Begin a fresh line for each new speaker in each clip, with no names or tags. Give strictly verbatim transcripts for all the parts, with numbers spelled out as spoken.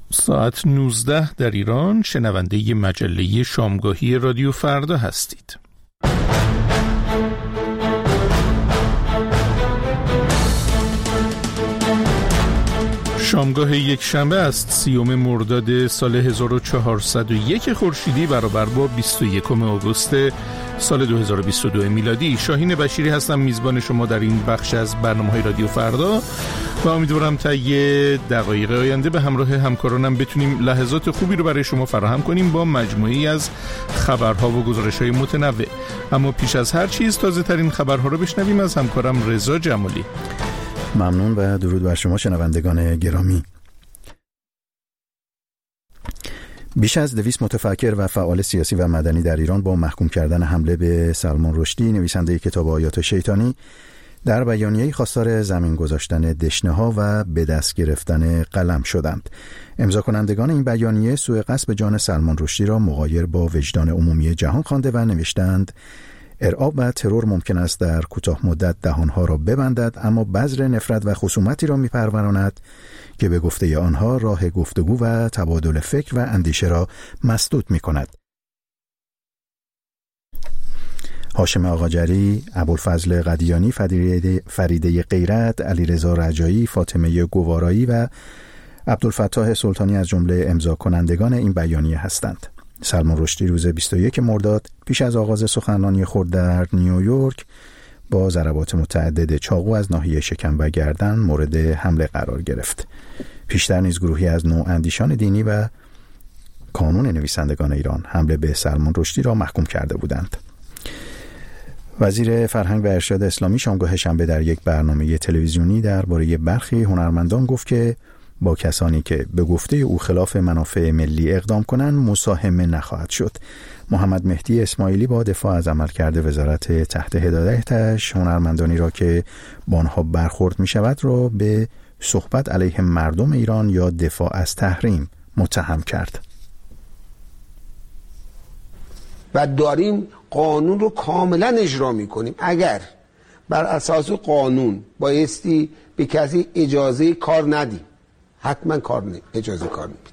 ساعت نوزده در ایران، شنونده مجله شامگاهی رادیو فردا هستید. شامگاه یک شنبه است، سیوم مرداد سال هزار و چهارصد و یک خورشیدی برابر با بیست و یکم آگوست سال دو هزار و بیست و دو میلادی. شاهین بشیری هستم، میزبان شما در این بخش از برنامه‌های رادیو فردا و امیدوارم تا یه دقایق آینده به همراه همکارانم بتونیم لحظات خوبی رو برای شما فراهم کنیم با مجموعه‌ای از خبرها و گزارش‌های متنوع. اما پیش از هر چیز تازه ترین خبرها رو بشنویم از همکارم رضا جمالی.
ممنون و درود بر شما شنوندگان گرامی. بیش از دویست متفکر و فعال سیاسی و مدنی در ایران با محکوم کردن حمله به سلمان رشدی، نویسنده کتاب آیات شیطانی، در بیانیه‌ای خواستار زمین گذاشتن دشنه‌ها و به دست گرفتن قلم شدند. امضا کنندگان این بیانیه سوء قصد به جان سلمان رشدی را مغایر با وجدان عمومی جهان خوانده و نوشتند: ارعاب و ترور ممکن است در کوتاه مدت دهانها را ببندد، اما بذر نفرت و خصومتی را می‌پروراند که به گفته آنها راه گفتگو و تبادل فکر و اندیشه را مسدود می‌کند. هاشم آقاجری، ابوالفضل قدیانی، فریده غیرت، علیرضا رجایی، فاطمه گوارایی و عبدالفتاح سلطانی از جمله امضا کنندگان این بیانیه هستند. سلمان رشدی روز بیست و یکم مرداد پیش از آغاز سخنرانی خود در نیویورک با ضربات متعدد چاقو از ناحیه شکم و گردن مورد حمله قرار گرفت. پیشتر نیز گروهی از نواندیشان دینی و کانون نویسندگان ایران حمله به سلمان رشدی را محکوم کرده بودند. وزیر فرهنگ و ارشاد اسلامی شامگاه شنبه در یک برنامه تلویزیونی درباره برخی هنرمندان گفت که با کسانی که به گفته او خلاف منافع ملی اقدام کنند مساهمه نخواهد شد. محمد مهدی اسماعیلی با دفاع از عملکرد وزارت تحت هدایتش هنرمندانی را که با آنها برخورد می شود را به صحبت علیه مردم ایران یا دفاع از تحریم متهم کرد.
و داریم قانون رو کاملا اجرا می کنیم. اگر بر اساس قانون بایستی به کسی اجازه کار ندیم، حتما کار نه. اجازه کار نمیده.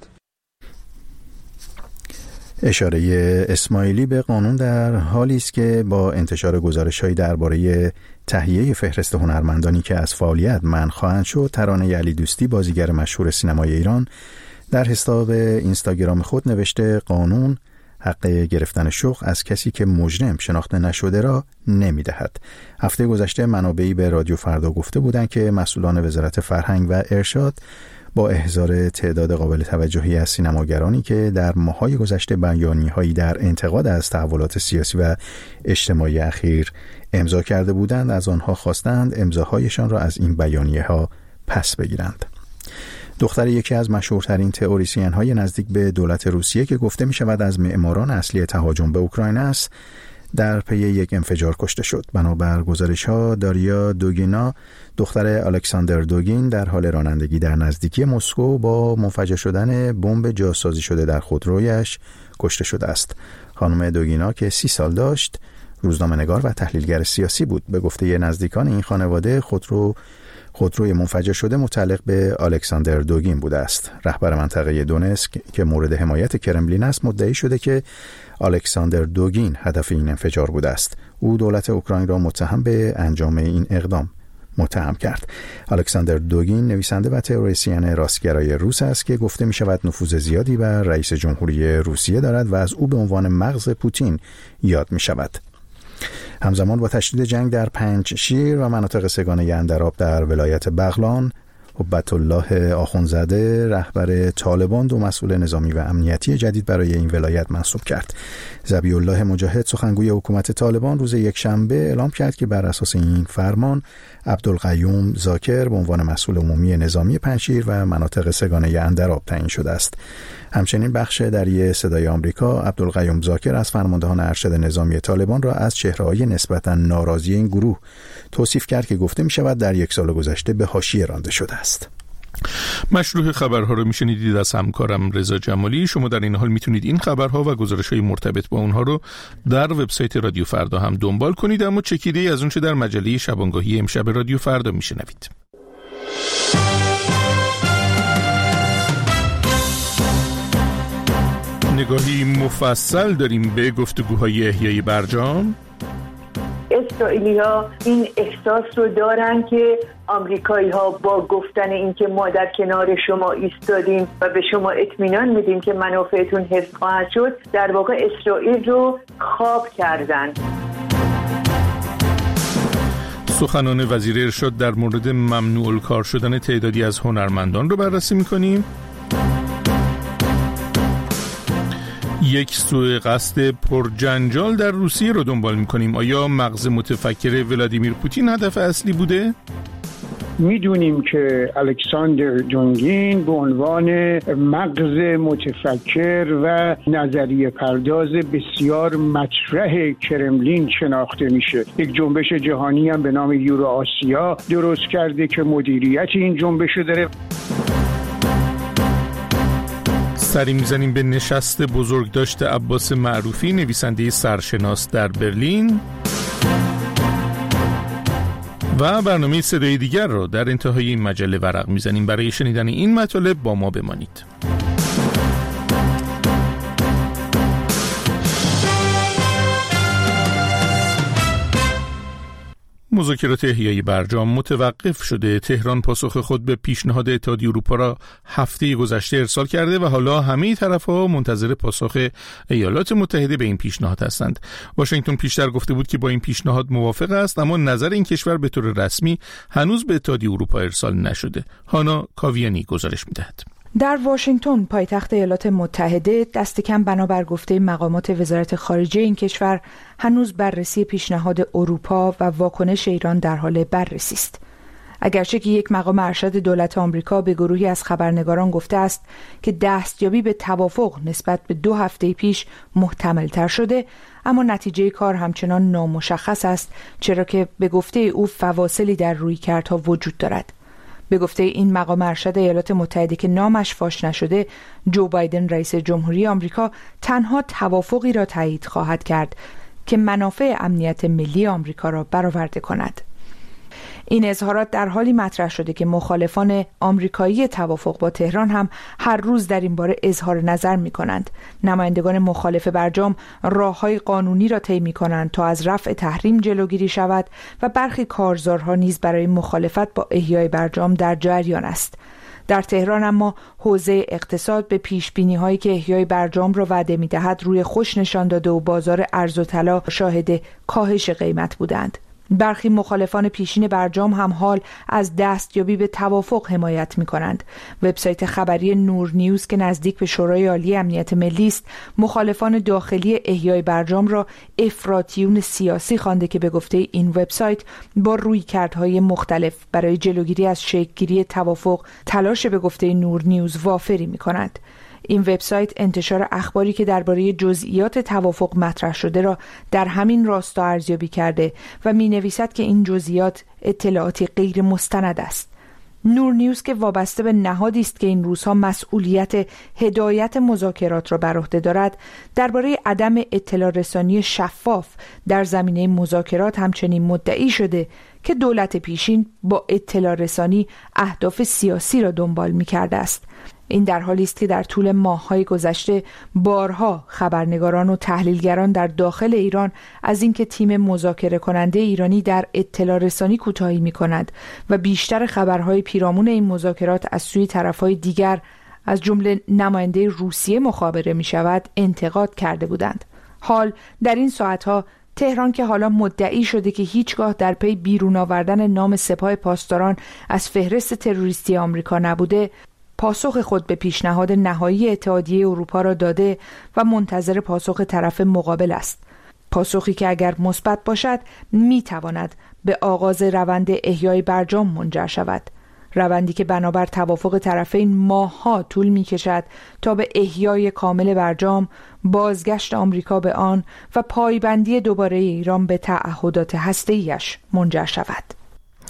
اشاره اسماعیلی به قانون در حالی است که با انتشار گزارش‌هایی درباره تهیه فهرست هنرمندانی که از فعالیت منع خواهند شد، ترانه علی دوستی، بازیگر مشهور سینمای ایران، در حساب اینستاگرام خود نوشته قانون حق گرفتن شغل از کسی که مجرم شناخته نشده را نمی‌دهد. هفته گذشته منابعی به رادیو فردا گفته بودند که مسئولان وزارت فرهنگ و ارشاد با احضار تعداد قابل توجهی از سینماگرانی که در ماه‌های گذشته بیانیه‌هایی در انتقاد از تحولات سیاسی و اجتماعی اخیر امضا کرده بودند، از آنها خواستند امضاهایشان را از این بیانیه‌ها پس بگیرند. دختر یکی از مشهورترین تئوریسین‌های نزدیک به دولت روسیه که گفته می‌شود از معماران اصلی تهاجم به اوکراین است، در پی یک انفجار کشته شد. بنابر گزارش‌ها داریا دوگینا، دختر الکساندر دوگین، در حال رانندگی در نزدیکی مسکو با منفجر شدن بمب جاسازی شده در خودرویش کشته شده است. خانم دوگینا که سی سال داشت، روزنامه‌نگار و تحلیلگر سیاسی بود. به گفته نزدیکان این خانواده، خودرو خودروی منفجر شده متعلق به الکساندر دوگین بوده است. رهبر منطقه دونسک که مورد حمایت کرملین است مدعی شده که الکساندر دوگین هدف این انفجار بوده است. او دولت اوکراین را متهم به انجام این اقدام متهم کرد. الکساندر دوگین نویسنده و تئوریسین راستگرای روس است که گفته می شود نفوذ زیادی بر رئیس جمهوری روسیه دارد و از او به عنوان مغز پوتین یاد می شود. همزمان با تشدید جنگ در پنجشیر و مناطق سگانه اندراب در ولایت بغلان، هبت الله آخونزاده رهبر طالبان دو مسئول نظامی و امنیتی جدید برای این ولایت منصوب کرد. ذبیح الله مجاهد سخنگوی حکومت طالبان روز یکشنبه اعلام کرد که بر اساس این فرمان عبدالقیوم زاکر به عنوان مسئول عمومی نظامی پنجشیر و مناطق سگانه اندراب تعیین شده است. همچنین بخش دری صدای آمریکا عبدالقیوم زاکر از فرماندهان ارشد نظامی طالبان را از چهره‌های نسبتاً ناراضی این گروه توصیف کرد که گفته می شود در یک سال گذشته به حاشیه رانده شده است.
مشروع خبرها رو میشنیدید از همکارم رضا جمالی. شما در این حال میتونید این خبرها و گزارش‌های مرتبط با اونها رو در وبسایت رادیو فردا هم دنبال کنید، اما چکیده‌ای از اون چه در مجله شبانگاهی امشب رادیو فردا میشنوید. نگاهی مفصل داریم به گفتگوهای احیای برجام.
اسرائیلی‌ها این احساس رو دارن که آمریکایی‌ها با گفتن اینکه ما در کنار شما ایستادیم و به شما اطمینان میدیم که منافعتون حفظ خواهد شد، در واقع اسرائیل رو خواب کردن.
سخنان وزیر ارشاد در مورد ممنوع الکار شدن تعدادی از هنرمندان رو بررسی می‌کنیم. یک سوء قصد پرجنجال در روسیه رو دنبال می‌کنیم. آیا مغز متفکر ولادیمیر پوتین هدف اصلی بوده؟
میدونیم که الکساندر دونگین به عنوان مغز متفکر و نظریه پرداز بسیار مطرح کرملین شناخته میشه. یک جنبش جهانی هم به نام یورو آسیا درست کرده که مدیریت این جنبش رو داره.
سری میزنیم به نشست بزرگداشت عباس معروفی، نویسنده سرشناس در برلین، و برنامه صدای دیگر رو در انتهای این مجله ورق میزنیم. برای شنیدن این مطالب با ما بمانید. مذاکرات احیای برجام متوقف شده. تهران پاسخ خود به پیشنهاد اتحادیه اروپا را هفته گذشته ارسال کرده و حالا همه طرف‌ها منتظر پاسخ ایالات متحده به این پیشنهاد هستند. واشنگتن پیشتر گفته بود که با این پیشنهاد موافق است، اما نظر این کشور به طور رسمی هنوز به اتحادیه اروپا ارسال نشده. هانا کاویانی گزارش می‌دهد.
در واشنگتن پایتخت ایالات متحده دست کم بنابر گفته مقامات وزارت خارجه این کشور هنوز بررسی پیشنهاد اروپا و واکنش ایران در حال بررسی است. اگرچه که یک مقام ارشد دولت آمریکا به گروهی از خبرنگاران گفته است که دستیابی به توافق نسبت به دو هفته پیش محتمل تر شده، اما نتیجه کار همچنان نامشخص است، چرا که به گفته او فواصلی در رویکردها وجود دارد. به گفته این مقام ارشد ایالات متحده که نامش فاش نشده، جو بایدن رئیس جمهوری آمریکا تنها توافقی را تایید خواهد کرد که منافع امنیت ملی آمریکا را برآورده کند. این اظهارات در حالی مطرح شده که مخالفان آمریکایی توافق با تهران هم هر روز در این باره اظهار نظر می کنند. نمایندگان مخالف برجام راههای قانونی را طی می کنند تا از رفع تحریم جلوگیری شود و برخی کارزارها نیز برای مخالفت با احیای برجام در جریان است. در تهران اما حوزه اقتصاد به پیشبینی هایی که احیای برجام را وعده می دهد روی خوش نشان داده و بازار ارز و طلا شاهد کاهش قیمت بودند. برخی مخالفان پیشین برجام هم حال از دستیابی به توافق حمایت می کنند. وبسایت خبری نور نیوز که نزدیک به شورای عالی امنیت ملی است، مخالفان داخلی احیای برجام را افراطیون سیاسی خوانده که به گفته این وبسایت با رویکردهای مختلف برای جلوگیری از شکل‌گیری توافق تلاش به گفته نور نیوز وافری می کند. این وبسایت انتشار اخباری که درباره جزئیات توافق مطرح شده را در همین راستا ارزیابی کرده و می‌نویسد که این جزئیات اطلاعاتی غیر مستند است. نور نیوز که وابسته به نهادی است که این روزها مسئولیت هدایت مذاکرات را بر عهده دارد، درباره عدم اطلاع رسانی شفاف در زمینه مذاکرات همچنین مدعی شده که دولت پیشین با اطلاع رسانی اهداف سیاسی را دنبال می‌کرده است. این در حالی است که در طول ماه‌های گذشته بارها خبرنگاران و تحلیلگران در داخل ایران از اینکه تیم مذاکره کننده ایرانی در اطلاع رسانی کوتاهی می‌کند و بیشتر خبرهای پیرامون این مذاکرات از سوی طرف‌های دیگر از جمله نماینده روسیه مخابره می‌شود انتقاد کرده بودند. حال در این ساعت‌ها تهران که حالا مدعی شده که هیچگاه در پی بیرون آوردن نام سپاه پاسداران از فهرست تروریستی آمریکا نبوده، پاسخ خود به پیشنهاد نهایی اتحادیه اروپا را داده و منتظر پاسخ طرف مقابل است. پاسخی که اگر مثبت باشد میتواند به آغاز روند احیای برجام منجر شود. روندی که بنابر توافق طرفین ماه‌ها طول می‌کشد تا به احیای کامل برجام، بازگشت آمریکا به آن و پایبندی دوباره ایران به تعهدات هسته‌ایش منجر شود.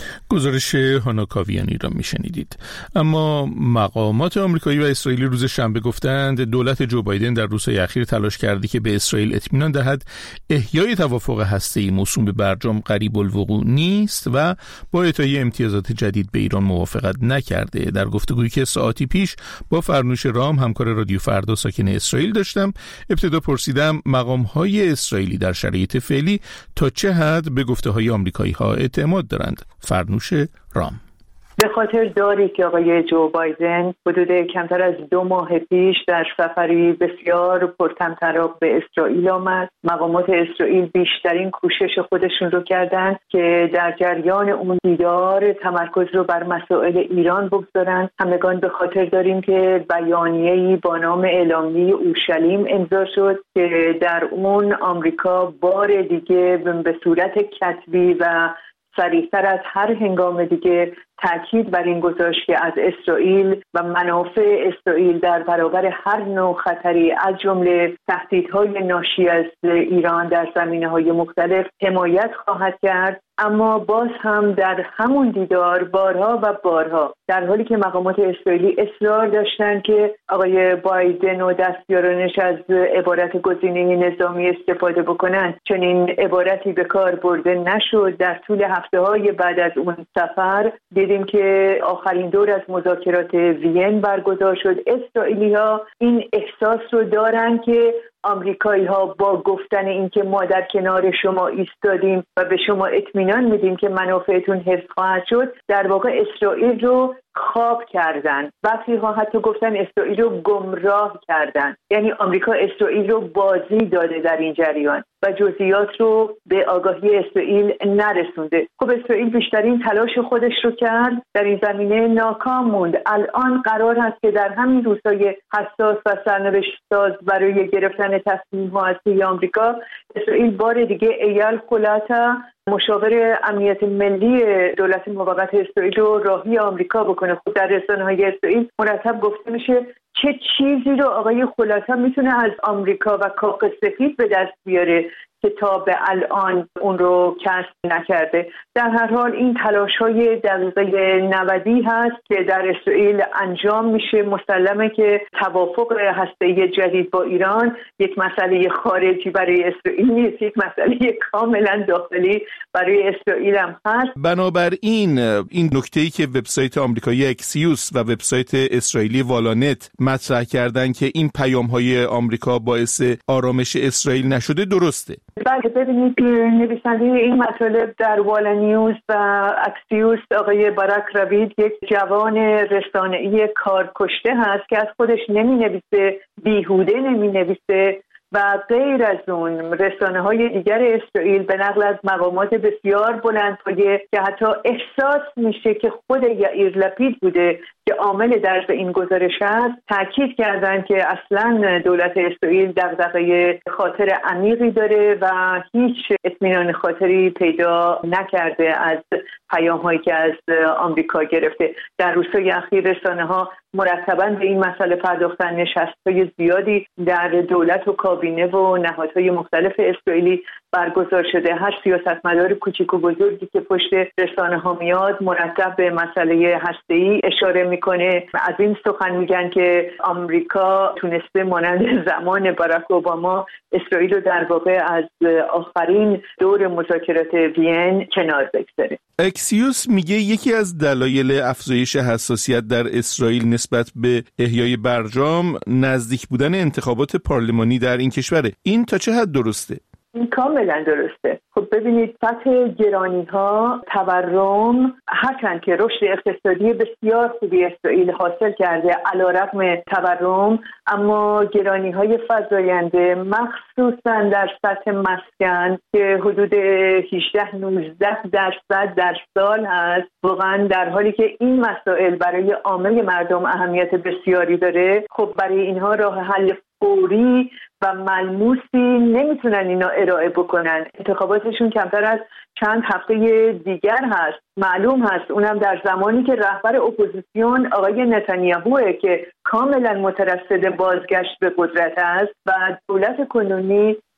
گزارش هانا کاویانی را میشنیدید. اما مقامات آمریکایی و اسرائیلی روز شنبه گفتند دولت جو بایدن در روزهای اخیر تلاش کرده که به اسرائیل اطمینان دهد احیای توافق هسته‌ای موسوم به برجام قریب الوقوع نیست و با اعطای امتیازات جدید به ایران موافقت نکرده. در گفتگویی که ساعتی پیش با فرنوش رام همکار رادیو فردا ساکن اسرائیل داشتم، ابتدا پرسیدم مقام‌های اسرائیلی در شرایط فعلی تا چه حد به گفته‌های آمریکایی‌ها اعتماد دارند. فرنوش رام:
به خاطر داری که آقای جو بایدن حدود کمتر از دو ماه پیش در سفری بسیار پرطمطراق به اسرائیل آمد. مقامات اسرائیل بیشترین کوشش خودشون رو کردند که در جریان اون دیدار تمرکز رو بر مسائل ایران بگذارند. همگان به خاطر داریم که بیانیه‌ای با نام اعلامیه اورشلیم امضا شد که در اون آمریکا بار دیگه به صورت کتبی و صریح‌تر از هر هنگام دیگه تأکید بر این گذاشت که از اسرائیل و منافع اسرائیل در برابر هر نوع خطری از جمله تهدیدهای ناشی از ایران در زمینه‌های مختلف حمایت خواهد کرد. اما باز هم در همون دیدار بارها و بارها در حالی که مقامات اسرائیلی اصرار داشتند که آقای بایدن و دستیارانش از عبارت گزینه نظامی استفاده بکنند، چنین عبارتی به کار برده نشد. در طول هفته‌های بعد از اون سفر دیدیم که آخرین دور از مذاکرات وین برگزار شد. اسرائیلی‌ها این احساس رو دارن که آمریکایی‌ها با گفتن اینکه ما در کنار شما ایستادیم و به شما اطمینان میدیم که منافعتون حفظ خواهد شد، در واقع اسرائیل رو خواب کردن. وقتی ها حتی گفتن اسرائیل رو گمراه کردن، یعنی آمریکا اسرائیل رو بازی داده در این جریان و جزئیات رو به آگاهی اسرائیل نرسونده. خب اسرائیل بیشترین تلاش خودش رو کرد، در این زمینه ناکام موند. الان قرار هست که در همین روزهای حساس و سرنوشت ساز برای گرفتن تصمیم‌ها از سوی آمریکا، اسرائیل بار دیگه ایال خلاتا مشاور امنیت ملی دولت موقت اسرائیل رو راهی آمریکا بکنه. خود در رسانه‌های اسرائیل مرتب گفته میشه چه چیزی رو آقای خلاتا میتونه از آمریکا و کاخ سفید به دست بیاره که تا به الان اون رو کسب نکرده. در هر حال این تلاش‌های دقیقه نودی هست که در اسرائیل انجام میشه. مسلمه که توافق هسته‌ای جدید با ایران یک مسئله خارجی برای اسرائیل نیست، یک مسئله کاملا داخلی برای اسرائیل هم هست.
بنابراین این نکته‌ای که وبسایت آمریکایی اکسیوس و وبسایت اسرائیلی والانت مطرح کردن که این پیام‌های آمریکا باعث آرامش اسرائیل نشده درسته.
بله، ببینید نویسنده این مطالب در والا نیوز و اکسیوس آقای باراک راوید یک جوان رسانه‌ای کارکشته هست که از خودش نمی نویسه، بیهوده نمی نویسه و غیر از اون رسانه‌های دیگر اسرائیل به نقل از مقامات بسیار بلندپایه که حتی احساس میشه که خود یائیر لپید بوده که عامل درز این گزارش است، تاکید کردند که اصلا دولت اسرائیل دغدغه خاطر عمیقی داره و هیچ اطمینان خاطری پیدا نکرده از پیام‌هایی که از آمریکا گرفته. در روزهای اخیر رسانه‌ها مرتباً به این مسئله پرداختن، نشست‌های زیادی در دولت و کابینه و نهادهای مختلف اسرائیلی برگزار شده. هر سیاستمدار کوچیک و بزرگی که پشت رسانه‌ها میاد مرتب به مسئله هسته‌ای اشاره میکنه. از این سخن میگن که آمریکا تونسته مانند زمان باراک اوباما اسرائیل رو در واقع از آخرین دور مذاکرات وین کنار بگذاره.
اکسیوس میگه یکی از دلایل افزایش حساسیت در اسرائیل نسبت به احیای برجام نزدیک بودن انتخابات پارلمانی در این کشوره. این تا چه حد درسته؟
این کاملا درسته. خب ببینید سطح گرانی ها، تورم، هرچند که رشد اقتصادی بسیار خوبی اسرائیل حاصل کرده علیرغم تورم، اما گرانی های فزاینده مخصوصا در سطح مسکن که حدود هجده نوزده درصد در سال هست، واقعا در حالی که این مسائل برای عامه مردم اهمیت بسیاری داره، خب برای اینها راه حل فوری و ملموسی نمیتونن اینا ارائه بکنن. انتخاباتشون کمتر از چند هفته دیگر هست. معلوم هست اونم در زمانی که رهبر اپوزیسیون آقای نتانیاهوه که کاملا مترصد بازگشت به قدرت است و دولت کنونی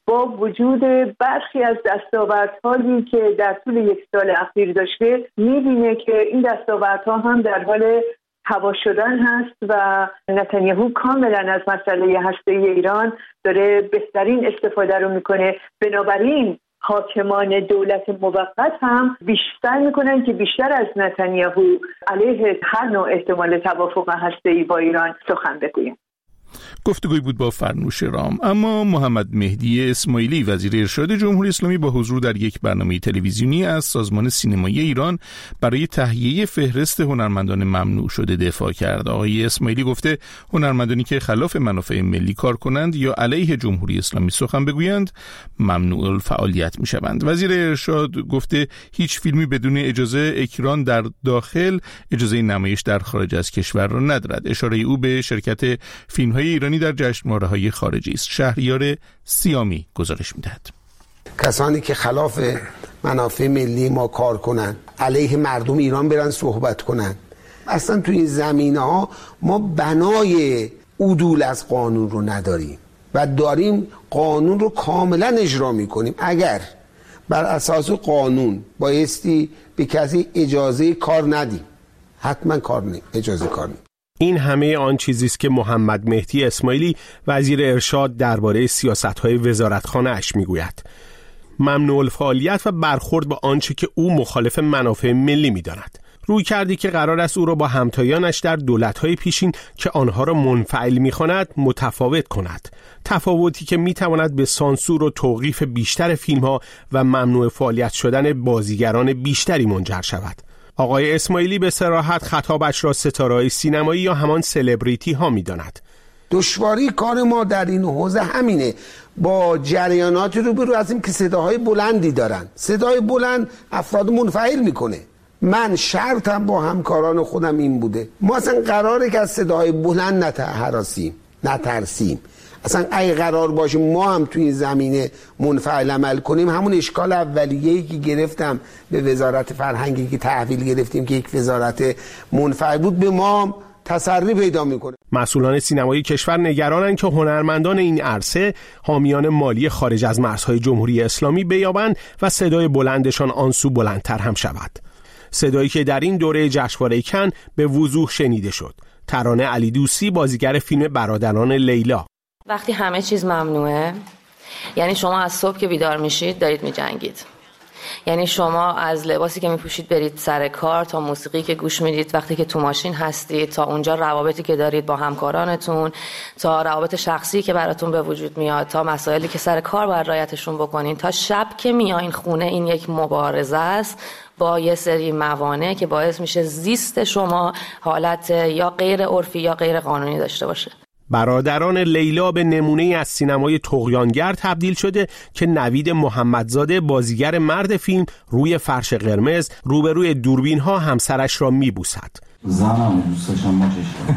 با وجود برخی از دستاوردهایی که در طول یک سال اخیر داشته می‌بینه که این دستاوردها هم در حال هوا شدن هست و نتانیاهو کاملا از مسئله هسته‌ای ایران داره بهترین استفاده رو میکنه. بنابراین حاکمان دولت موقت هم بیشتر میکنن که بیشتر از نتانیاهو علیه هر نوع احتمال توافق هسته‌ای با ایران سخن بگوین.
گفتگوی بود با فرنوش رام. اما محمد مهدی اسماعیلی وزیر ارشاد جمهوری اسلامی با حضور در یک برنامه تلویزیونی از سازمان سینمایی ایران برای تهیه فهرست هنرمندان ممنوع شده دفاع کرد. آقای اسماعیلی گفته هنرمندانی که خلاف منافع ملی کار کنند یا علیه جمهوری اسلامی سخن بگویند ممنوع الفعالیت میشوند. وزیر ارشاد گفته هیچ فیلمی بدون اجازه اکران در داخل اجازه نمایش در خارج از کشور را ندارد. اشاره او به شرکت فیلم‌های ایرانی در جشنواره‌های خارجی است. شهریار سیامی گزارش می‌دهد.
کسانی که خلاف منافع ملی ما کار کنند، علیه مردم ایران برن صحبت کنند، اصلا توی این زمینه‌ها ما بنای عدول از قانون رو نداریم و داریم قانون رو کاملا اجرا می‌کنیم. اگر بر اساس قانون بایستی به کسی اجازه کار ندیم، حتما کار نه اجازه کار ندیم.
این همه آن چیزی است که محمد مهدی اسماعیلی وزیر ارشاد درباره سیاست‌های وزارتخانه اش میگوید. ممنوع الفعالیت و برخورد با آنچه که او مخالف منافع ملی می‌داند. روی کردی که قرار است او را با همتایانش در دولت‌های پیشین که آنها را منفعل می‌خواند متفاوت کند. تفاوتی که می‌تواند به سانسور و توقیف بیشتر فیلم‌ها و ممنوع فعالیت شدن بازیگران بیشتری منجر شود. آقای اسماعیلی به صراحت خطابش را ستاره‌های سینمایی یا همان سلبریتی ها می‌داند.
دشواری کار ما در این حوزه همینه، با جریانات روبرو هستیم که صداهای بلندی دارن. صدای بلند افراد منفعل میکنه. من شرطم با همکاران خودم این بوده، ما اصلا قراره که از صداهای بلند نترسیم نترسیم اصلا اگه قرار باشه ما هم توی این زمینه منفعل عمل کنیم، همون اشکال اولیه‌ای که گرفتم به وزارت فرهنگی که تحویل گرفتیم که یک وزارت منفعل بود به ما تسری پیدا میکنه.
مسئولان سینمایی کشور نگرانند که هنرمندان این عرصه حامیان مالی خارج از مرزهای جمهوری اسلامی بیابند و صدای بلندشان آنسو بلندتر هم شود. صدایی که در این دوره جشنواره کن به وضوح شنیده شد. ترانه علی دوستی بازیگر فیلم برادران لیلا.
وقتی همه چیز ممنوعه یعنی شما از صبح که بیدار میشید دارید میجنگید. یعنی شما از لباسی که میپوشید برید سر کار تا موسیقی که گوش میدید وقتی که تو ماشین هستید تا اونجا روابطی که دارید با همکارانتون تا روابط شخصی که براتون به وجود میاد تا مسائلی که سر کار باید رعایتشون بکنین تا شب که میایین خونه، این یک مبارزه است با یه سری موانع که باعث میشه زیست شما حالت یا غیر عرفی یا غیر قانونی داشته باشه.
برادران لیلا به نمونه از سینمای طغیانگر تبدیل شده که نوید محمدزاده بازیگر مرد فیلم روی فرش قرمز روبروی دوربین ها همسرش را میبوسد.
زنم دوست داشتم ماچش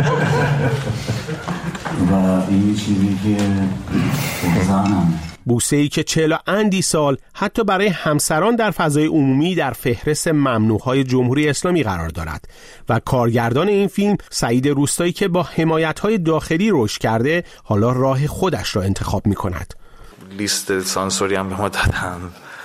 و این چیزی که زنم
بوسه‌ای که چهل اندی سال حتی برای همسران در فضای عمومی در فهرست ممنوعهای جمهوری اسلامی قرار دارد و کارگردان این فیلم سعید روستایی که با حمایت‌های داخلی رشد کرده حالا راه خودش را انتخاب می‌کند.
لیست سانسوری هم به ما دادن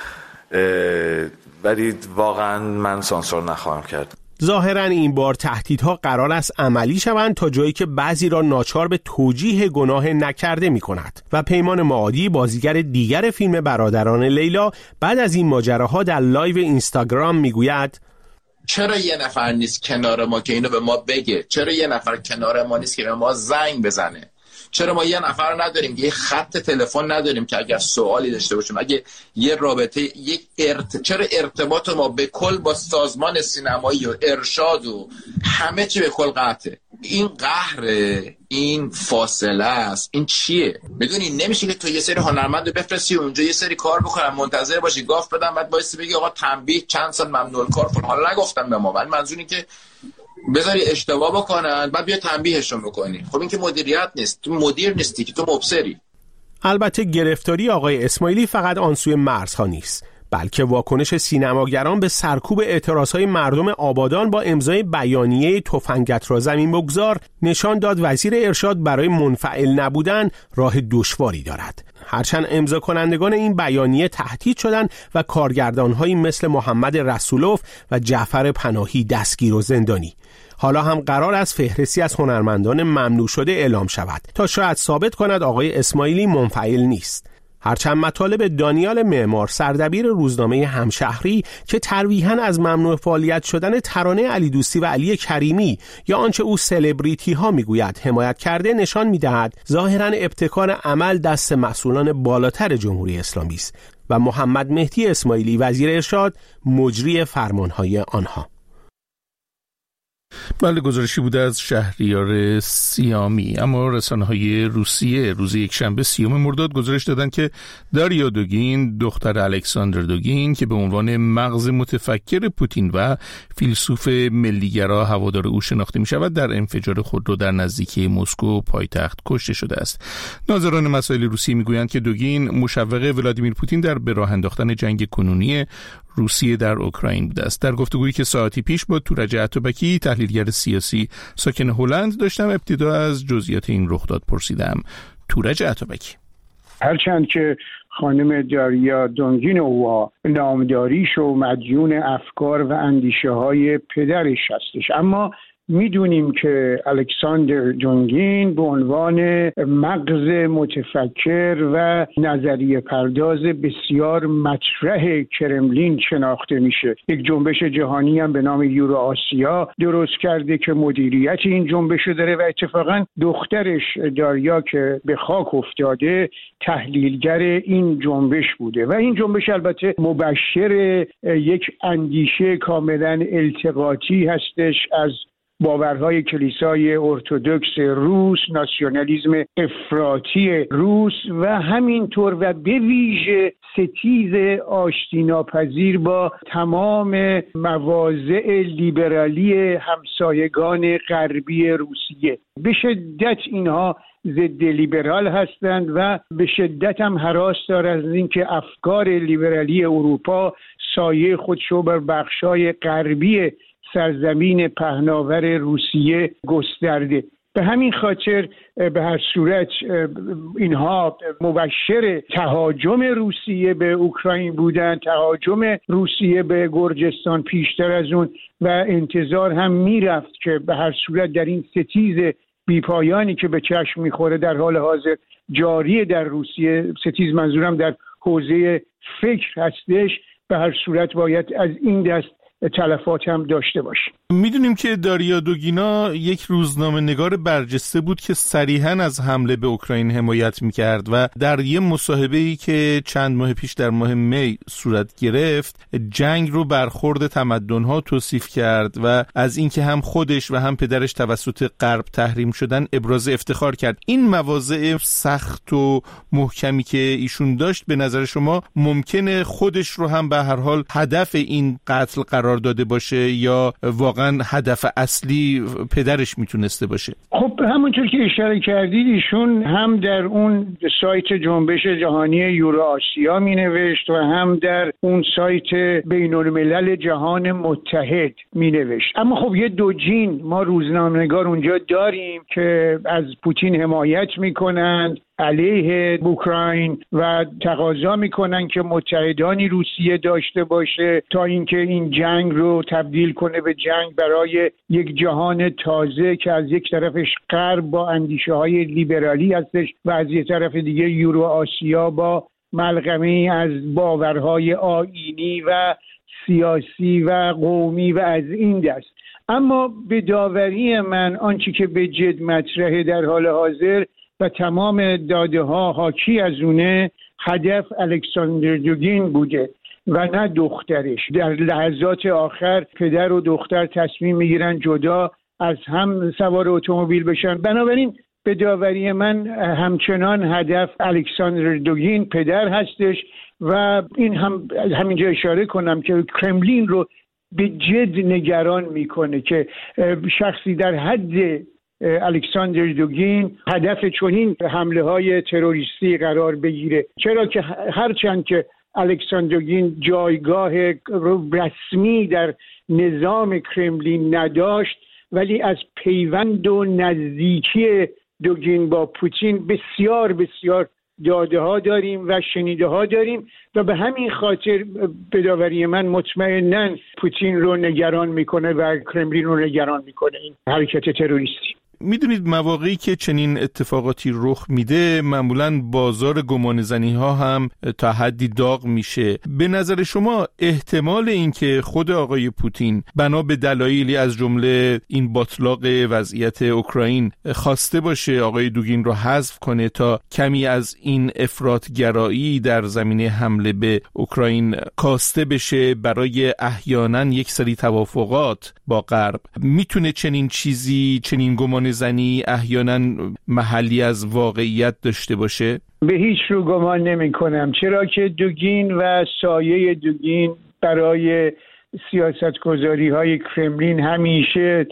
ولی واقعا من سانسور نخواهم کرد.
ظاهراً این بار تهدیدها قرار است عملی شوند تا جایی که بعضی را ناچار به توجیه گناه نکرده می کند و پیمان معادی بازیگر دیگر فیلم برادران لیلا بعد از این ماجراها در لایو اینستاگرام می گوید
چرا یه نفر نیست کنار ما که اینو به ما بگه؟ چرا یه نفر کنار ما نیست که به ما زنگ بزنه؟ چرا ما یه نفر نداریم، یه خط تلفن نداریم که اگر سوالی داشته باشیم، اگه یه رابطه یک ارت... چرا ارتباط ما به کل با سازمان سینمایی و ارشاد و همه چی به کل قطعه؟ این قهر، این فاصله است، این چیه؟ میدونی نمیشه که تو یه سری هنرمند رو بفرستی اونجا یه سری کار بکنن منتظر باشی گاف بدن بعد وایسی بگی آقا تنبیه چند سال ممنوع کار فلان. حالا نگفتم به ما، ولی منظوری که بذاری اشتباه بکنن بعد بیا تنبیهشون بکنی. خب این که مدیریت نیست، تو مدیر نیستی که تو مبصری.
البته گرفتاری آقای اسماعیلی فقط آن سوی مرزها نیست، بلکه واکنش سینماگران به سرکوب اعتراضهای مردم آبادان با امضای بیانیه تفنگت را زمین بگذار نشان داد وزیر ارشاد برای منفعل نبودن راه دشواری دارد. هرچند امضا کنندگان این بیانیه تهدید شدند و کارگردان‌هایی مثل محمد رسولوف و جعفر پناهی دستگیر و زندانی. حالا هم قرار است فهرستی از هنرمندان ممنوع شده اعلام شود تا شاید ثابت کند آقای اسماعیلی منفعل نیست. هرچند مطالب دانیال معمار سردبیر روزنامه همشهری که ترویحاً از ممنوع فعالیت شدن ترانه علی دوستی و علی کریمی یا آنچه او سلبریتی ها میگوید حمایت کرده نشان میدهد ظاهراً ابتکار عمل دست مسئولان بالاتر جمهوری اسلامی است و محمد مهدی اسماعیلی وزیر ارشاد مجری فرمانهای آنها.
بله، گزارشی بوده از شهریار سیامی. اما رسانه‌های روسیه روز یکشنبه سیوم مرداد گزارش دادند که داریا دوگین، دختر الکساندر دوگین که به عنوان مغز متفکر پوتین و فیلسوف ملیگرا هوادار او شناخته می‌شود، در انفجار خودرو در نزدیکی مسکو پایتخت کشته شده است. ناظران مسائل روسیه می‌گویند که دوگین مشوق ولادیمیر پوتین در به راه انداختن جنگ کنونی روسیه در اوکراین بوده است. در گفتگویی که ساعتی پیش با تورج عطابکی تحلیلگر سیاسی ساکن هلند داشتم، ابتدا از جزئیات این رخداد پرسیدم. تورج عطابکی:
هرچند که خانم داریا دونگینووا نامداریش و مدیون افکار و اندیشه های پدرش هستش، اما میدونیم که الکساندر دونگین به عنوان مغز متفکر و نظریه پرداز بسیار مطرح کرملین شناخته میشه. یک جنبش جهانی هم به نام یورو آسیا درست کرده که مدیریت این جنبش داره و اتفاقا دخترش داریا که به خاک افتاده تحلیلگر این جنبش بوده و این جنبش البته مبشر یک اندیشه کاملا التقاطی هستش از باورهای کلیسای ارتدوکس روس، ناسیونالیسم افراطی روس و همینطور و به ویژه ستیز آشتی ناپذیر با تمام مواضع لیبرالی همسایگان غربی روسیه. به شدت اینها ضد لیبرال هستند و به شدت هم هراس دارند از اینکه افکار لیبرالی اروپا سایه خودشو بر بخشای غربی سرزمین پهناور روسیه گسترده. به همین خاطر به هر صورت اینها مبشر تهاجم روسیه به اوکراین بودن، تهاجم روسیه به گرجستان پیشتر از اون و انتظار هم میرفت که به هر صورت در این ستیز بیپایانی که به چشم میخوره در حال حاضر جاری در روسیه، ستیز منظورم در حوزه فکر هستش، به هر صورت باید از این دست تلفات هم داشته باشیم.
میدونیم که داریا دوگینا یک روزنامه نگار برجسته بود که صریحاً از حمله به اوکراین حمایت میکرد و در یه مصاحبه‌ای که چند ماه پیش در ماه می صورت گرفت جنگ رو برخورد تمدن‌ها توصیف کرد و از اینکه هم خودش و هم پدرش توسط غرب تحریم شدن ابراز افتخار کرد. این مواضع سخت و محکمی که ایشون داشت به نظر شما ممکنه خودش رو هم به هر حال هدف این قتل قرار داده باشه یا واقعا هدف اصلی پدرش میتونسته باشه؟
خب همونطور که اشاره کردید ایشون هم در اون سایت جنبش جهانی یورو آسیا می نوشت و هم در اون سایت بین الملل جهان متحد می نوشت. اما خب یه دوجین ما روزنامه‌نگار اونجا داریم که از پوتین حمایت می کنند علیه اوکراین و تقاضا میکنن که متحدانی روسیه داشته باشه تا اینکه این جنگ رو تبدیل کنه به جنگ برای یک جهان تازه که از یک طرفش غرب با اندیشه های لیبرالی هستش و از یک طرف دیگه یورو آسیا با ملغمه‌ای از باورهای آیینی و سیاسی و قومی و از این دست. اما به داوری من آنچه که به جد مطرحه در حال حاضر و تمام داده ها حاکی از اونه هدف الکساندر دوگین بوده و نه دخترش. در لحظات آخر پدر و دختر تصمیم میگیرن جدا از هم سوار اتومبیل بشن. بنابراین به داوری من همچنان هدف الکساندر دوگین پدر هستش و این هم همینجا اشاره کنم که کرملین رو به جد نگران میکنه که شخصی در حد الکساندر دوگین هدف چنین حمله های تروریستی قرار بگیره. چرا که هرچند که الکساندر دوگین جایگاه رسمی در نظام کرملین نداشت ولی از پیوند و نزدیکی دوگین با پوتین بسیار بسیار داده ها داریم و شنیده ها داریم و به همین خاطر به داوری من مطمئناً پوتین رو نگران میکنه و کرملین رو نگران میکنه این حرکت تروریستی.
میدونید مواقعی که چنین اتفاقاتی رخ میده معمولاً بازار گمانه‌زنی ها هم تا حدی داغ میشه. به نظر شما احتمال اینکه خود آقای پوتین بنا به دلایلی از جمله این باطلاق وضعیت اوکراین خواسته باشه آقای دوگین رو حذف کنه تا کمی از این افراط‌گرایی در زمینه حمله به اوکراین کاسته بشه برای احیانا یک سری توافقات با غرب، میتونه چنین چیزی، چنین گمان زنی احیانا محلی از واقعیت داشته باشه؟
به هیچ رو گمان نمی کنم، چرا که دوگین و سایه دوگین برای سیاستگذاری های کرملین همیشه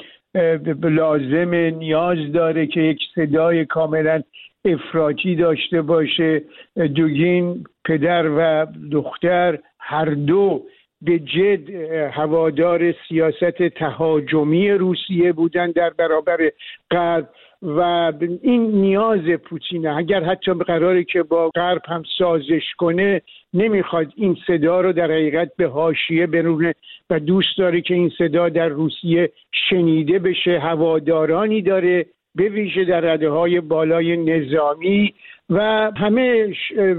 لازم نیاز داره که یک صدای کاملا افراطی داشته باشه. دوگین پدر و دختر هر دو به جد هوادار سیاست تهاجمی روسیه بودن در برابر غرب و این نیاز پوتینه. اگر حتی قراره که با غرب هم سازش کنه نمیخواد این صدا رو در حقیقت به حاشیه برونه و دوست داره که این صدا در روسیه شنیده بشه. هوادارانی داره به ویژه در رده‌های بالای نظامی و همه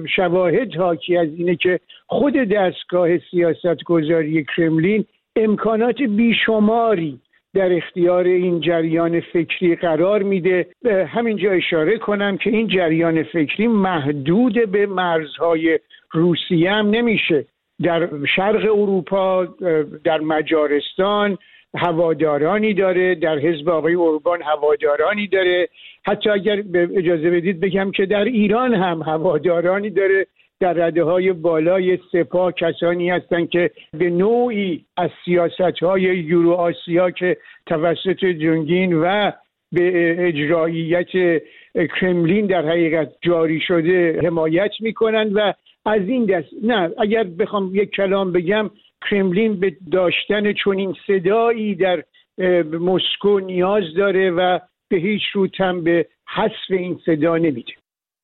شواهد حاکی از اینه که خود دستگاه سیاستگذاری کرملین امکانات بیشماری در اختیار این جریان فکری قرار میده. همینجا اشاره کنم که این جریان فکری محدود به مرزهای روسیه هم نمیشه. در شرق اروپا، در مجارستان هوادارانی داره، در حزب آقای اوربان هوادارانی داره، حتی اگر اجازه بدید بگم که در ایران هم هوادارانی داره. در رده‌های بالای سپاه کسانی هستند که به نوعی از سیاست‌های یورو آسیا که توسط جونگین و به اجراییت کرملین در حقیقت جاری شده حمایت می‌کنند و از این دست نه اگر بخوام یک کلام بگم کرملین به داشتن چنین صدایی در مسکو نیاز داره و به هیچ روت هم به حذف این صدا نمیده.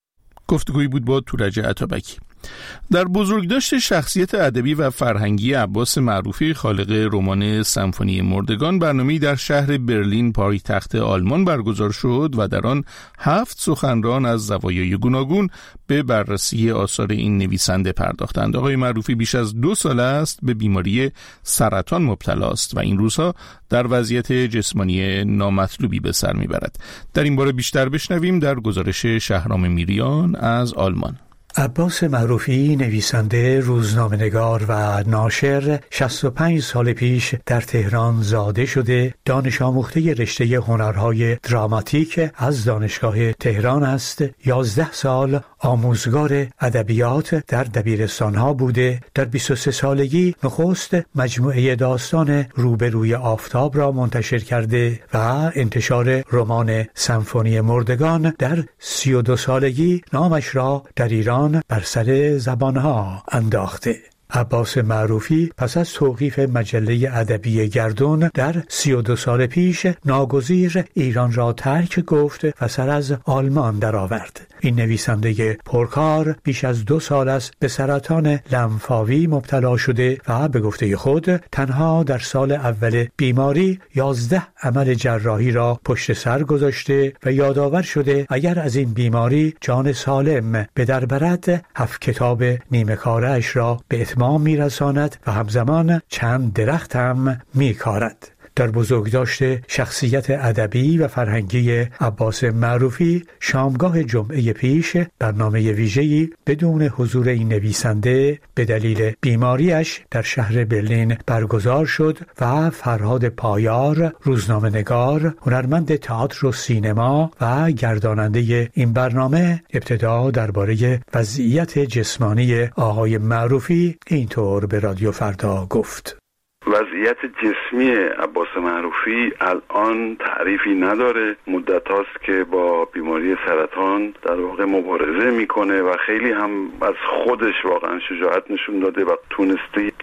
گفتگویی بود با تورج عطابکی. در بزرگداشت شخصیت ادبی و فرهنگی عباس معروفی خالق رمان سمفونی مردگان برنامه‌ای در شهر برلین پایتخت آلمان برگزار شد و در آن هفت سخنران از زوایای گوناگون به بررسی آثار این نویسنده پرداختند. آقای معروفی بیش از دو سال است به بیماری سرطان مبتلا است و این روزها در وضعیت جسمانی نامطلوبی به سر میبرد. در این باره بیشتر بشنویم در گزارش شهرام میریان از آلمان.
عباس معروفی نویسنده، روزنامه‌نگار و ناشر شصت و پنج سال پیش در تهران زاده شده، دانش آموخته رشته هنرهای دراماتیک از دانشگاه تهران است. یازده سال آموزگار ادبیات در دبیرستانها بوده. در بیست و سه سالگی نخست مجموعه داستان روبروی آفتاب را منتشر کرده و انتشار رمان سمفونی مردگان در سی و دو سالگی نامش را در ایران بر سر زبانها انداخته. عباس معروفی پس از توقیف مجله ادبی گردون در سی و دو سال پیش ناگزیر ایران را ترک گفت و سر از آلمان درآورد. این نویسنده پرکار بیش از دو سال است به سرطان لنفاوی مبتلا شده و به گفته خود تنها در سال اول بیماری یازده عمل جراحی را پشت سر گذاشته و یادآور شده اگر از این بیماری جان سالم به در برد هفت کتاب نیمه کاره‌اش را به اتمام میرساند و همزمان چند درخت هم میکارد. در بزرگداشت شخصیت ادبی و فرهنگی عباس معروفی شامگاه جمعه پیش برنامه ویژه‌ای بدون حضور این نویسنده به دلیل بیماریش در شهر برلین برگزار شد و فرهاد پایار، روزنامه‌نگار، هنرمند تئاتر و سینما و گرداننده این برنامه، ابتدا درباره وضعیت جسمانی آقای معروفی اینطور به رادیو فردا گفت:
وضعیت جسمی عباس معروفی الان تعریفی نداره. مدت هاست که با بیماری سرطان در واقع مبارزه میکنه و خیلی هم از خودش واقعا شجاعت نشون داده و تونسته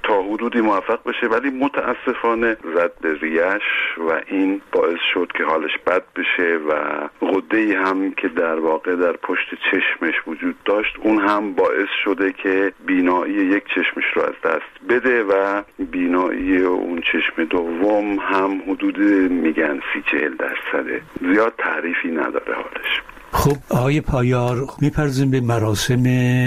تا حدودی موفق بشه، ولی متاسفانه زد به ریش و این باعث شد که حالش بد بشه و غده‌ای هم که در واقع در پشت چشمش وجود داشت اون هم باعث شده که بینایی یک چشمش رو از دست بده و بینایی اون چشم دوم هم حدود میگن سی چهل درصده. زیاد تعریفی نداره حالش.
خب آقای پایار، میپرزیم به مراسم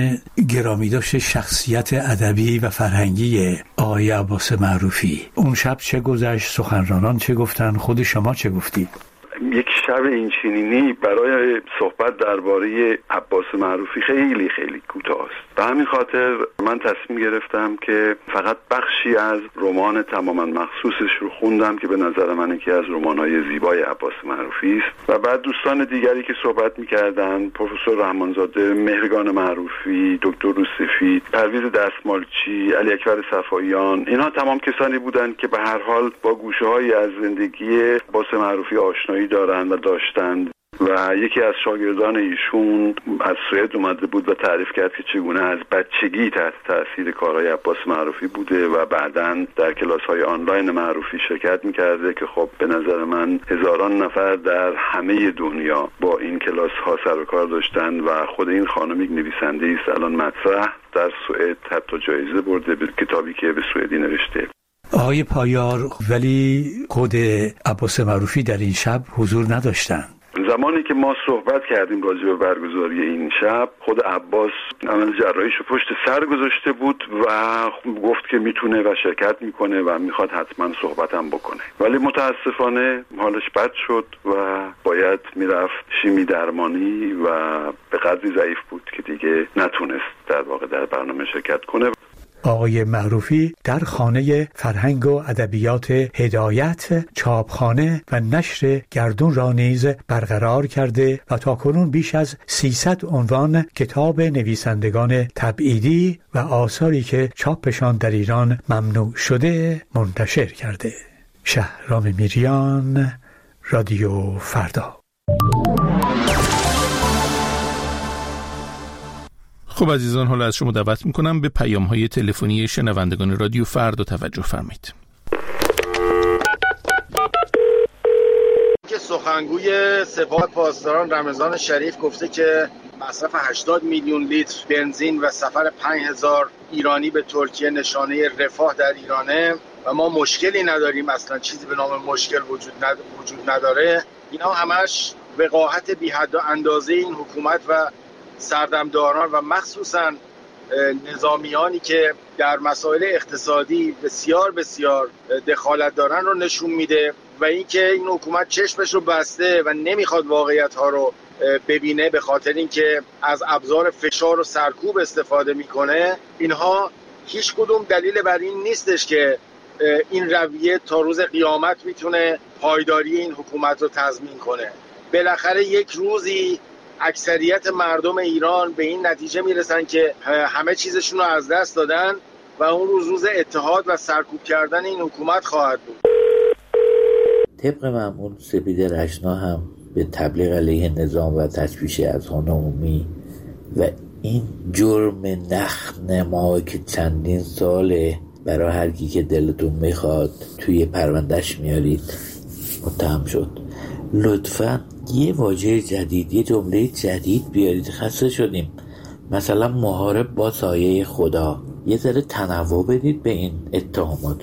گرامی داشته شخصیت ادبی و فرهنگی آقای عباس معروفی. اون شب چه گذشت؟ سخنرانان چه گفتن؟ خود شما چه گفتید؟
یک شب این چنینی برای صحبت درباره عباس معروفی خیلی خیلی کوتاه است. به همین خاطر من تصمیم گرفتم که فقط بخشی از رمان تماما مخصوصش رو خوندم که به نظر من یکی از رمان‌های زیبای عباس معروفی است و بعد دوستان دیگری که صحبت می‌کردند، پروفسور رحمانزاده، مهرگان معروفی، دکتر روسفی، پرویز دستمالچی، علی اکبر صفاییان، اینها تمام کسانی بودند که به هر حال با گوشه‌هایی از زندگی عباس معروفی آشنایی دارند و داشتند و یکی از شاگردان ایشون از سوئد اومده بود و تعریف کرد که چگونه از بچگی تحت تاثیر کارهای عباس معروفی بوده و بعداً در کلاس‌های آنلاین معروفی شرکت می‌کرده که خب به نظر من هزاران نفر در همه دنیا با این کلاس‌ها سر و کار داشتن و خود این خانم یک نویسنده است الان مطرح در سوئد، حتی جایزه برده به کتابی که به سوئدی نوشته.
آقای پایار، ولی خود عباس معروفی در این شب حضور نداشتند.
زمانی که ما صحبت کردیم راجع به برگزاری این شب، خود عباس عمل جراحیشو پشت سر گذاشته بود و گفت که میتونه و شرکت میکنه و میخواد حتما صحبتم بکنه، ولی متاسفانه حالش بد شد و باید میرفت شیمی درمانی و به قدری ضعیف بود که دیگه نتونست در واقع در برنامه شرکت کنه.
آقای معروفی در خانه فرهنگ و ادبیات هدایت چاپخانه و نشر گردون را نیز برقرار کرده و تاکنون بیش از سیصد عنوان کتاب نویسندگان تبعیدی و آثاری که چاپشان در ایران ممنوع شده منتشر کرده. شهرام میریان، رادیو فردا.
خب عزیزان، حالا از شما دعوت میکنم به پیام‌های تلفنی شنوندگان رادیو فردا توجه فرمایید.
که سخنگوی سپاه پاسداران رمضان شریف گفته که مصرف هشتاد میلیون لیتر بنزین و سفر پنج هزار ایرانی به ترکیه نشانه رفاه در ایرانه و ما مشکلی نداریم، اصلا چیزی به نام مشکل وجود ند... وجود نداره. اینا همش وقاحت بی حد و اندازه این حکومت و سردمداران و مخصوصا نظامیانی که در مسائل اقتصادی بسیار بسیار دخالت دارن رو نشون میده و اینکه این حکومت چشمش رو بسته و نمیخواد واقعیت ها رو ببینه به خاطر اینکه از ابزار فشار و سرکوب استفاده میکنه. اینها هیچ کدوم دلیل بر این نیستش که این رویه تا روز قیامت میتونه پایداری این حکومت رو تضمین کنه. بالاخره یک روزی اکثریت مردم ایران به این نتیجه میرسن که همه چیزشون رو از دست دادن و اون روز روز اتحاد و سرکوب کردن این حکومت خواهد بود.
طبق معمول سپید رشنا هم به تبلیغ علیه نظام و تشویش اذهان عمومی و این جرم نخنما که چندین ساله برای هر کی که دلتون میخواد توی پروندهش میارید متهم شد. لطفاً یه واژه جدید، یه جمله جدید بیارید، خسته شدیم. مثلا محارب با سایه خدا. یه ذره تنوع بدید به این اتهامات.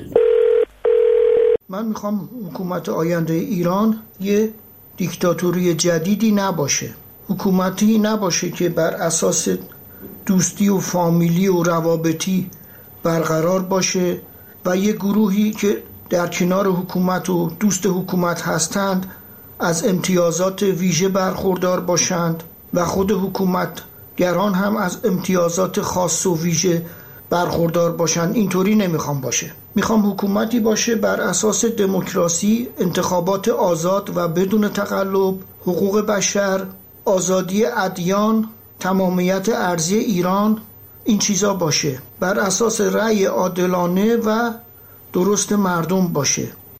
من میخوام حکومت آینده ایران یه دیکتاتوری جدیدی نباشه، حکومتی نباشه که بر اساس دوستی و فامیلی و روابطی برقرار باشه و یه گروهی که در کنار حکومت و دوست حکومت هستند از امتیازات ویژه برخوردار باشند و خود حکومتگران هم از امتیازات خاص و ویژه برخوردار باشند. اینطوری نمیخوام باشه. میخوام حکومتی باشه بر اساس دموکراسی، انتخابات آزاد و بدون تقلب، حقوق بشر، آزادی ادیان، تمامیت ارضی ایران، این چیزا باشه، بر اساس رأی عادلانه و درست مردم باشه.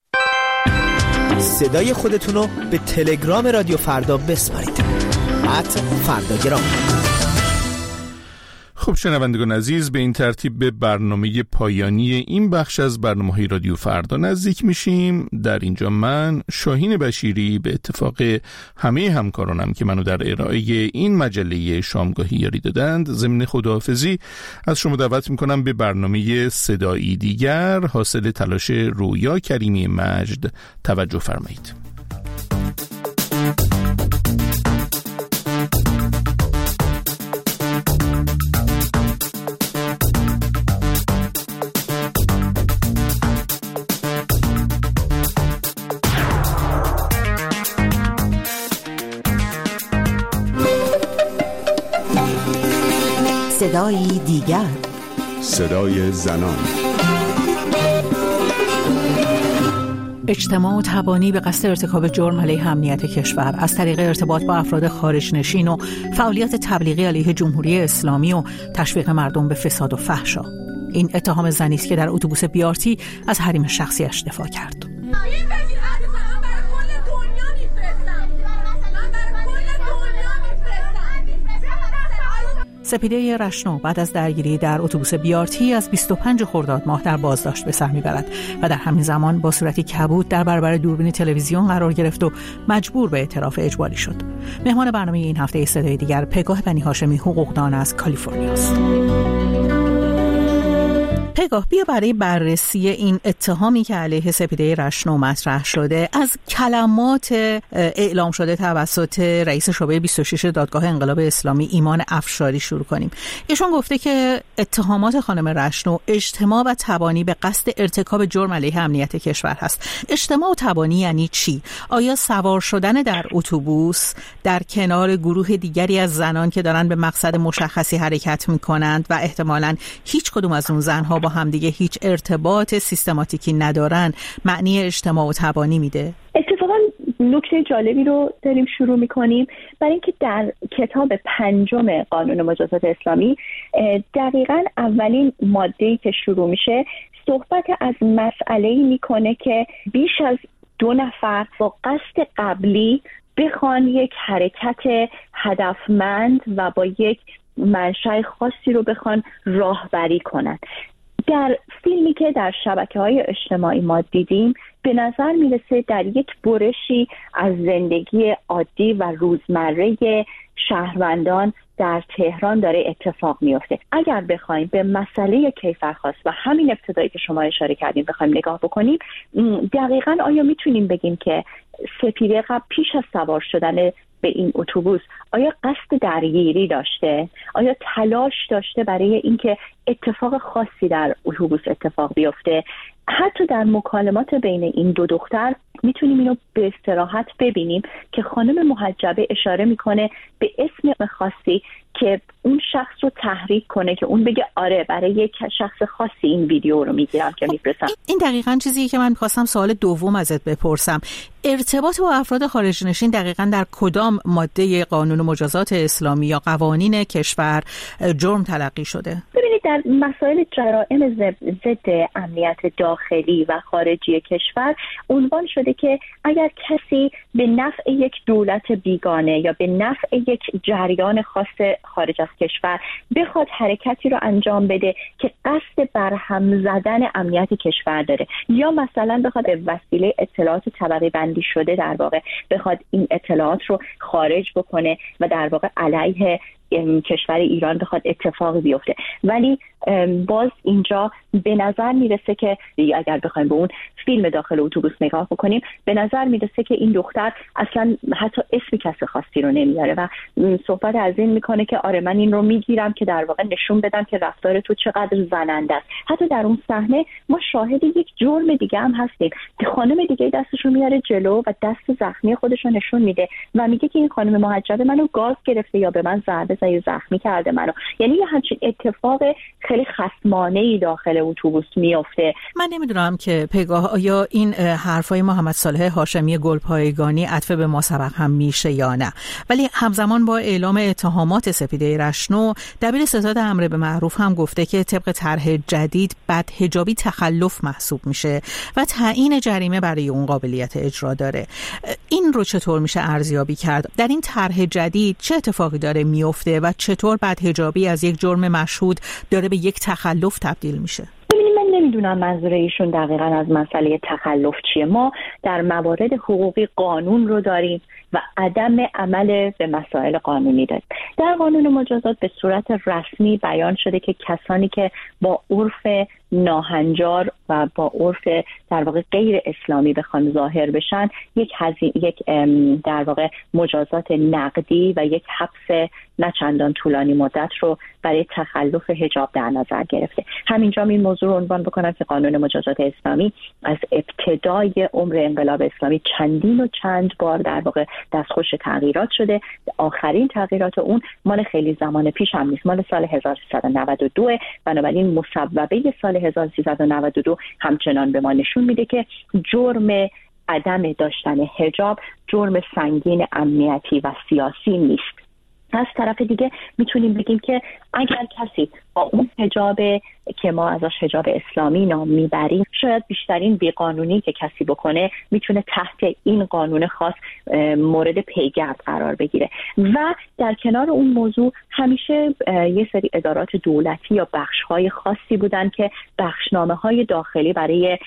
صدای خودتونو به تلگرام رادیو فردا بسپارید. ات فرداگرام.
خب شنوندگان عزیز، به این ترتیب به برنامه پایانی این بخش از برنامه‌های رادیو فردا نزدیک میشیم. در اینجا من شاهین بشیری به اتفاق همه همکارانم که منو در ارائه این مجله شامگاهی یاری دادند، ضمن خداحافظی از شما دعوت میکنم به برنامه صدایی دیگر حاصل تلاش رویا کریمی مجد توجه فرمایید.
صدای دیگر،
صدای زنان.
اجتماع و تبانی به قصد ارتکاب جرم علیه امنیت کشور از طریق ارتباط با افراد خارج نشین و فعالیت تبلیغی علیه جمهوری اسلامی و تشویق مردم به فساد و فحشا. این اتهام زنی است که در اتوبوس بیارتی از حریم شخصیش دفاع کرد. سپیده رشنو بعد از درگیری در اتوبوس بیارتی از بیست و پنج خرداد ماه در بازداشت به سر میبرد و در همین زمان با صورتی کبود در برابر دوربین تلویزیون قرار گرفت و مجبور به اعتراف اجباری شد. مهمان برنامه این هفته صدای دیگر پگاه بنی هاشمی حقوقدان از کالیفرنیا است. پگاه، بیا برای بررسی این اتهامی که علیه سپیده رشنو مطرح شده از کلمات اعلام شده توسط رئیس شعبه بیست و شش دادگاه انقلاب اسلامی ایمان افشاری شروع کنیم. ایشون گفته که اتهامات خانم رشنو اجتماع و تبانی به قصد ارتکاب جرم علیه امنیت کشور هست. اجتماع و تبانی یعنی چی؟ آیا سوار شدن در اتوبوس در کنار گروه دیگری از زنان که دارن به مقصد مشخصی حرکت میکنند و احتمالاً هیچ کدوم از اون زنها با همدیگه هیچ ارتباط سیستماتیکی ندارن معنی اجتماع و تبانی میده؟
اتفاقا نکته جالبی رو داریم شروع میکنیم، برای اینکه در کتاب پنجم قانون مجازات اسلامی دقیقاً اولین ماده‌ای که شروع میشه صحبت از مسئله‌ای میکنه که بیش از دو نفر با قصد قبلی بخوان یک حرکت هدفمند و با یک منشأ خاصی رو بخوان راهبری کنن. در فیلمی که در شبکه‌های اجتماعی ما دیدیم به نظر میرسه در یک برشی از زندگی عادی و روزمره شهروندان در تهران داره اتفاق میفته. اگر بخوایم به مسئله کیفرخواست و همین ابتدایی که شما اشاره کردیم بخوایم نگاه بکنیم، دقیقاً آیا میتونیم بگیم که سپیده قبل پیش از سوار شدن به این اتوبوس آیا قصد درگیری داشته؟ آیا تلاش داشته برای اینکه اتفاق خاصی در اتوبوس اتفاق بیفته؟ حتی در مکالمات بین این دو دختر میتونیم اینو به استراحت ببینیم که خانم محجبه اشاره میکنه به اسم خاصی که اون شخص رو تحریک کنه که اون بگه آره برای یک شخص خاصی این ویدیو رو میگیرم که میفرستم.
این دقیقاً چیزیه که من می‌خواستم سوال دوم ازت بپرسم. ارتباط با افراد خارج نشین دقیقاً در کدام ماده قانون مجازات اسلامی یا قوانین کشور جرم تلقی شده؟
ببینید در مسائل جرائم ضد امنیت داخلی و خارجی کشور عنوان شده که اگر کسی به نفع یک دولت بیگانه یا به نفع یک جریان خاص خارج از کشور بخواد حرکتی رو انجام بده که قصد برهم زدن امنیت کشور داره، یا مثلا بخواد به وسیله اطلاعات طبقه بندی شده در واقع بخواد این اطلاعات رو خارج بکنه و در واقع علیه کشور ایران بخواد اتفاقی بیفته. ولی باز اینجا به نظر میرسه که اگر بخوایم به اون فیلم داخل اتوبوس نگاه بکنیم به نظر میرسه که این دختر اصلا حتی اسم کسی خاصی رو نمیاره و صحبت از این میکنه که آره من این رو میگیرم که در واقع نشون بدم که رفتار تو چقدر زننده است. حتی در اون صحنه ما شاهد یک جرم دیگه هم هستیم. خانم دیگه دستش رو میاره جلو و دست زخمی خودش رو نشون میده و میگه که این خانم محجبه منو گاز گرفته یا به من ضربه زده زخمی کرده منو. یعنی یه همچین اتفاق خیلی خصمانه‌ای داخل اتوبوس میفته.
من نمیدونم که پگاه آیا این حرفای محمد صالح هاشمی گلپایگانی عطف به ما سبق هم میشه یا نه، ولی همزمان با اعلام اتهامات سپیده رشنو دبیر ستاد امر به معروف هم گفته که طبق طرح جدید بدحجابی تخلف محسوب میشه و تعیین جریمه برای اون قابلیت اجرا داره. این رو چطور میشه ارزیابی کرد؟ در این طرح جدید چه اتفاقی داره میفته میفته و چطور بدحجابی از یک جرم مشهود داره به یک تخلف تبدیل میشه؟
من نمیدونم منظور ایشون دقیقاً از مسئله تخلف چیه. ما در موارد حقوقی قانون رو داریم و عدم عمل به مسائل قانونی داریم. در قانون مجازات به صورت رسمی بیان شده که کسانی که با عرف ناهنجار و با عرف در واقع غیر اسلامی بخوان ظاهر بشن یک هزینه، یک در واقع مجازات نقدی و یک حبس نه چندان طولانی مدت رو برای تخلف حجاب در نظر گرفته. همینجا این موضوع رو عنوان بکنم که قانون مجازات اسلامی از ابتدای عمر انقلاب اسلامی چندین و چند بار در واقع دستخوش تغییرات شده. آخرین تغییرات اون مال خیلی زمان پیش هم نیست، مال سال هزار و سیصد و نود و دو. بنابراین مصوبه سال هزار و سیصد و نود و دو همچنان به ما نشون میده که جرم عدم داشتن حجاب جرم سنگین امنیتی و سیاسی نیست. از طرف دیگه میتونیم بگیم که اگر کسی با اون حجاب که ما ازش حجاب اسلامی نام میبریم، شاید بیشترین بیقانونی که کسی بکنه میتونه تحت این قانون خاص مورد پیگرد قرار بگیره. و در کنار اون موضوع همیشه یه سری ادارات دولتی یا بخش‌های خاصی بودن که بخشنامه‌های داخلی برای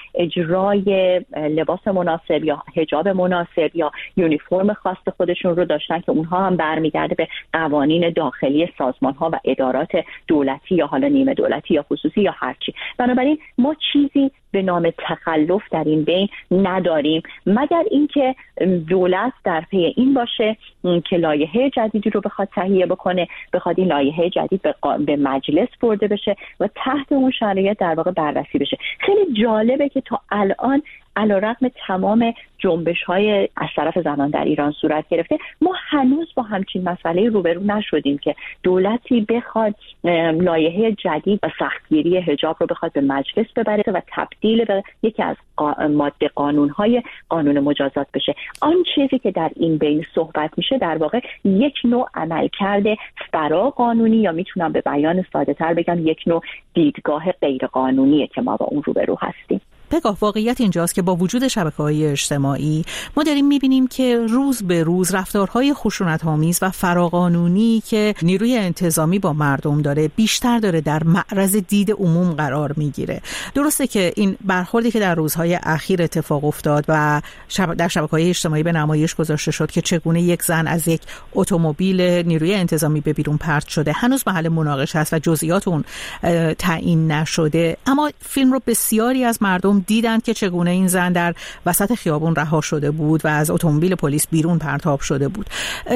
اجرای لباس مناسب یا حجاب مناسب یا یونیفرم خاص خودشون رو داشتن که اونها هم برمیگرده به قوانین داخلی سازمان‌ها و ادارات دولتی یا حالا نیمه دولتی یا خصوصی یا هرچی. بنابراین ما چیزی به نام تخلف در این بین نداریم، مگر اینکه دولت در پی این باشه که لایحه جدیدی رو بخواد تهیه بکنه، بخواد این لایحه جدید به, قا... به مجلس برده بشه و تحت اون شرایط در واقع بررسی بشه. خیلی جالبه که تا الان علیرغم تمام جنبش‌های از طرف زنان در ایران صورت گرفته، ما هنوز با همچین مسئله روبرو نشدیم که دولتی بخواد لایحه جدید و سختگیری حجاب رو بخواد به مجلس ببره و تبدیل به یکی از ماده قانون‌های قانون مجازات بشه. آن چیزی که در این بین صحبت میشه در واقع یک نوع عملکرد فراقانونی یا میتونم به بیان ساده‌تر بگم یک نوع دیدگاه غیرقانونیه که ما با اون روبرو هستیم.
پگاه، واقعیت اینجاست که با وجود شبکه‌های اجتماعی ما داریم می‌بینیم که روز به روز رفتارهای خشونت‌آمیز و فراقانونی که نیروی انتظامی با مردم داره بیشتر داره در معرض دید عموم قرار میگیره. درسته که این برخوردی که در روزهای اخیر اتفاق افتاد و شب... در شبکه‌های اجتماعی به نمایش گذاشته شد که چگونه یک زن از یک اتومبیل نیروی انتظامی به بیرون پرت شده هنوز محل مناقشه است و جزئیات اون تعیین نشده، اما فیلم رو بسیاری از مردم دیدند که چگونه این زن در وسط خیابون رها شده بود و از اتومبیل پلیس بیرون پرتاب شده بود.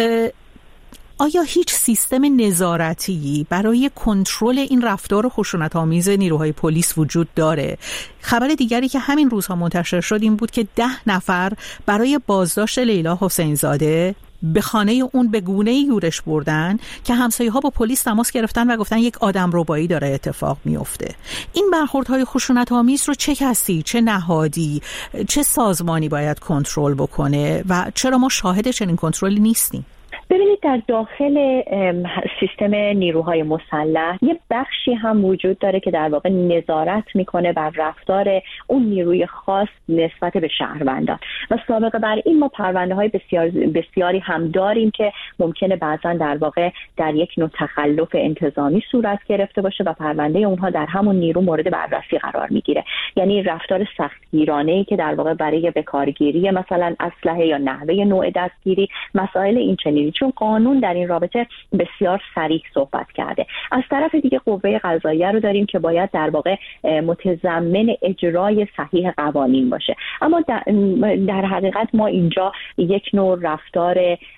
آیا هیچ سیستم نظارتی برای کنترل این رفتار خشونت‌آمیز نیروهای پلیس وجود داره؟ خبر دیگری که همین روزها منتشر شد این بود که ده نفر برای بازداشت لیلا حسین زاده به خانه اون به گونه‌ای یورش بردن که همسایه‌ها با پلیس تماس گرفتن و گفتن یک آدمربایی داره اتفاق میفته. این برخوردهای خشونت‌آمیز رو چه کسی، چه نهادی، چه سازمانی باید کنترل بکنه و چرا ما شاهد چنین کنترلی نیستیم؟
ببینید در داخل سیستم نیروهای مسلح یه بخشی هم وجود داره که در واقع نظارت میکنه بر رفتار اون نیروی خاص نسبت به شهروندان و سابقه بر این ما پرونده های بسیار بسیاری هم داریم که ممکنه بعضا در واقع در یک نوع تخلف انتظامی صورت گرفته باشه و پرونده اونها در همون نیرو مورد بررسی قرار میگیره. یعنی رفتار سختگیرانه‌ای که در واقع برای بکارگیری مثلا اسلحه یا نحوه نوع دستگیری، مسائل این چنینی، چون قانون در این رابطه بسیار صریح صحبت کرده. از طرف دیگه قوه قضاییه رو داریم که باید در واقع متضمن اجرای صحیح قوانین باشه. اما در, در حقیقت ما اینجا یک نوع رفتار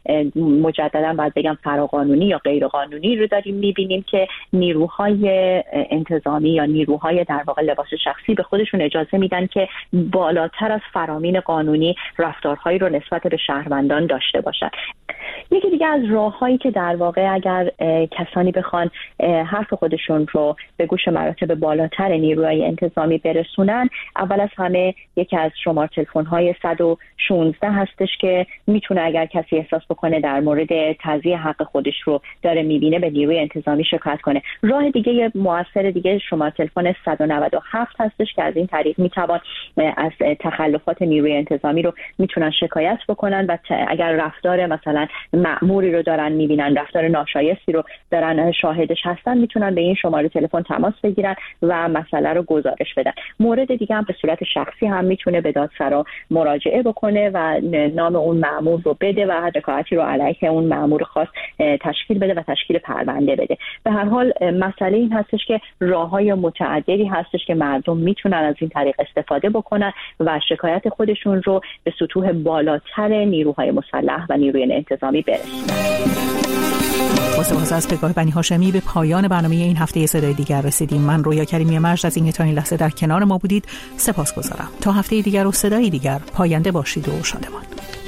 مجددا باید بگم فراقانونی یا غیرقانونی رو داریم میبینیم که نیروهای انتظامی یا نیروهای در واقع لباس شخصی به خودشون اجازه میدن که بالاتر از فرامین قانونی رفتارهایی رو نسبت به شهروندان داشته باشن. یکی دیگه از راه‌هایی که در واقع اگر کسانی بخوان حرف خودشون رو به گوش مراتب بالاتر نیروهای انتظامی برسونن، اول از همه یکی از شماره تلفن‌های صد و شانزده هستش که میتونه اگر کسی احساس بکنه در مورد تضییع حق خودش رو داره میبینه به نیروی انتظامی شکایت کنه. راه دیگه مؤثر دیگه شماره تلفن صد و نود و هفت هستش که از این طریق میتوان از تخلفات نیروی انتظامی رو میتونن شکایت بکنن و اگر رفتار مثلا مأموری رو دارن میبینن، رفتار ناشایستی رو دارن شاهدش هستن، میتونن به این شماره تلفن تماس بگیرن و مسئله رو گزارش بدن. مورد دیگه هم به صورت شخصی هم میتونه به دادسرا مراجعه بکنه و نام اون مأمور رو بده و حکایتی رو علیه اون مأمور خاص تشکیل بده و تشکیل پرونده بده. به هر حال مسئله این هستش که راههای متعددی هستش که مردم میتونن از این طریق استفاده بکنن و شکایت خودشون رو به سطوح بالاتر نیروهای مسلح و نیروی انتظامی برسونن.
با سپاس از پگاه بنی هاشمی به پایان برنامه این هفته صدای دیگر رسیدیم. من رویا کریمی مجد از اینکه تا این لحظه در کنار ما بودید سپاسگزارم. تا هفته دیگر و صدای دیگر پاینده باشید و شادمان.